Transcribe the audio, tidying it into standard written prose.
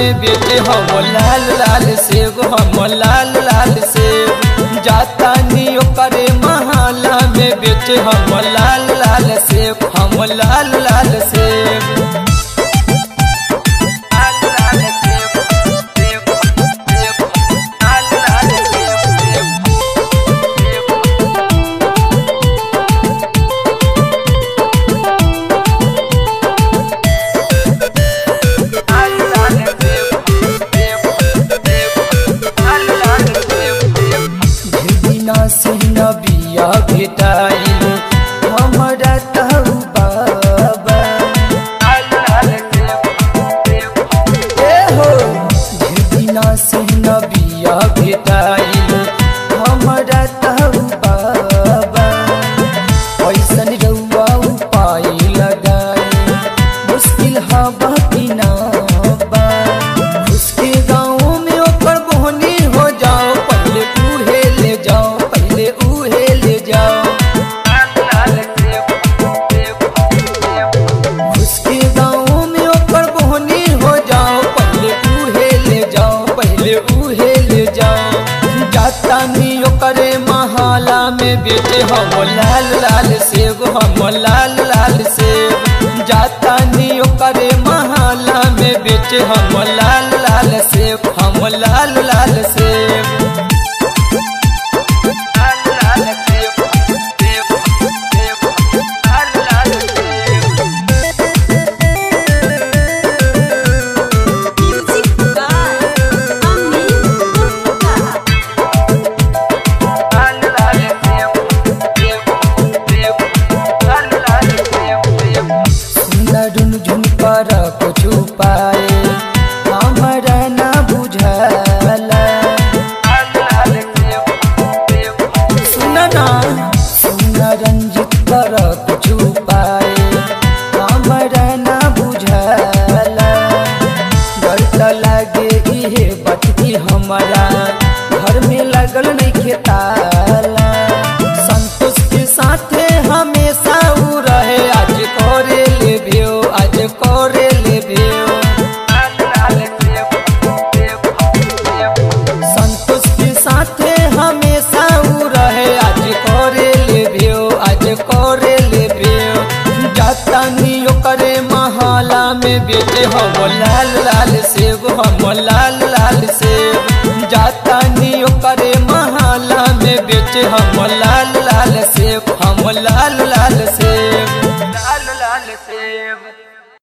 में बेटे हम लाल लाल सेब हम लाल लाल सेब जाता नियो करे महाला में बेटे हम लाल लाल सेब हम लाल लाल सेब। से नबिया भेटाइल हमरा तहु बाबा हो दिना से नबिया भेटाइल हमरा तहु बाबा ऐसन रउआ उपाय लगाए मुश्किल हवा की ना बा उसके गाँव में ओकर बोहनी हो जाओ पहले उहे ले जाओ उसके गाँव में ओकर बोहनी हो जाओ पहले उहे ले जाओ पहले उहे ले जाओ जाता नियो करे महाला में बेटे हम लाल लाल सेब हम लाल लाल सेब जाता नियो करे महाला में बेटे हम लाल लाल सेब हम लाल लाल सेब। झुमकर कुछ पाए हमरा ना बुझला सुन रंजित कर कुछ पाए हमरा ना बुझला डर त लागे इहे बटकी हमारा घर में लगल नहीं खेताला संतोष के साथे हमेशा उ रहे आज करे लेबियो आज करे लेबियो संतोष के साथे हमेशा उ रहे आज करे लेबियो आज करे लेबियो जाता नियो करे महाला में बेटे हम लाल लाल सेब हम लाल लाल सेब।